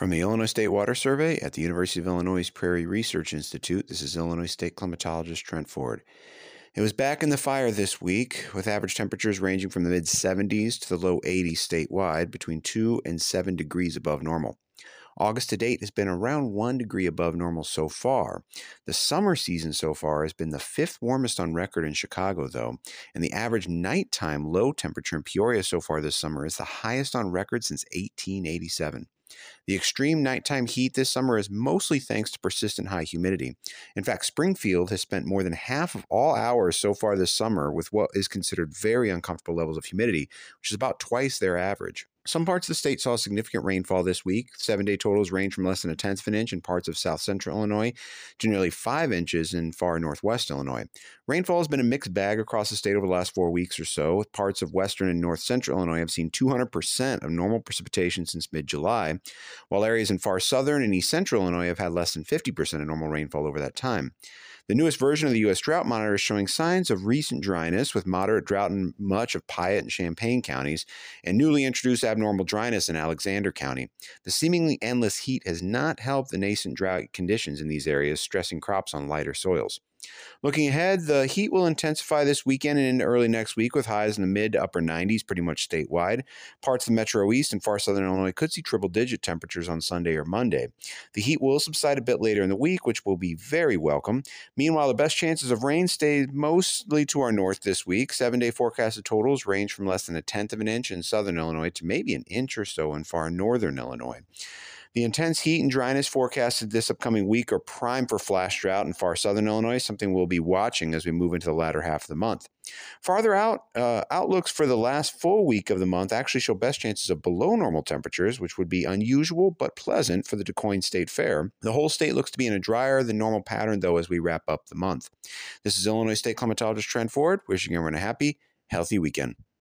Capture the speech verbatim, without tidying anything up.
From the Illinois State Water Survey at the University of Illinois Prairie Research Institute, this is Illinois State climatologist Trent Ford. It was back in the fire this week, with average temperatures ranging from the mid seventies to the low eighties statewide, between two and seven degrees above normal. August to date has been around one degree above normal so far. The summer season so far has been the fifth warmest on record in Chicago, though, and the average nighttime low temperature in Peoria so far this summer is the highest on record since eighteen eighty-seven. The extreme nighttime heat this summer is mostly thanks to persistent high humidity. In fact, Springfield has spent more than half of all hours so far this summer with what is considered very uncomfortable levels of humidity, which is about twice their average. Some parts of the state saw significant rainfall this week. Seven-day totals range from less than a tenth of an inch in parts of south-central Illinois to nearly five inches in far northwest Illinois. Rainfall has been a mixed bag across the state over the last four weeks or so, with parts of western and north-central Illinois have seen two hundred percent of normal precipitation since mid-July, while areas in far southern and east-central Illinois have had less than fifty percent of normal rainfall over that time. The newest version of the U S Drought Monitor is showing signs of recent dryness, with moderate drought in much of Piatt and Champaign counties, and newly introduced abnormal dryness in Alexander County. The seemingly endless heat has not helped the nascent drought conditions in these areas, stressing crops on lighter soils. Looking ahead, the heat will intensify this weekend and into early next week, with highs in the mid to upper nineties pretty much statewide. Parts of the Metro East and far southern Illinois could see triple-digit temperatures on Sunday or Monday. The heat will subside a bit later in the week, which will be very welcome. Meanwhile, the best chances of rain stay mostly to our north this week. Seven-day forecasted totals range from less than a tenth of an inch in southern Illinois to maybe an inch or so in far northern Illinois. The intense heat and dryness forecasted this upcoming week are prime for flash drought in far southern Illinois, something we'll be watching as we move into the latter half of the month. Farther out, uh, outlooks for the last full week of the month actually show best chances of below normal temperatures, which would be unusual but pleasant for the DuQuoin State Fair. The whole state looks to be in a drier than normal pattern, though, as we wrap up the month. This is Illinois State climatologist Trent Ford, wishing everyone a happy, healthy weekend.